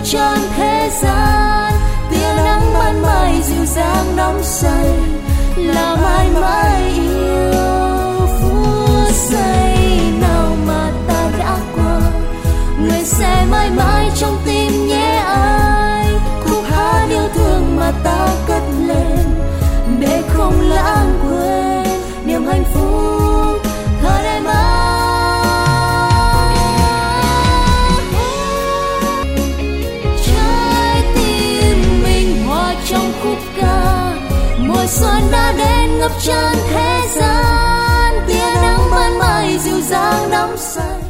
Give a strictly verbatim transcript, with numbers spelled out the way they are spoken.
tràn thế gian. Tia nắng ban mai dịu dàng nóng say là mãi mãi yêu phút giây nào mà ta đã qua. Người sẽ mãi mãi trong tim nhé ai, khúc hát yêu thương mà ta cất lên để không lãng quên niềm hạnh phúc thời đại mới. Trái tim mình hòa trong khúc ca, mùa xuân đã đến ngập tràn thế gian. Tia nắng ban mai dịu dàng đắm say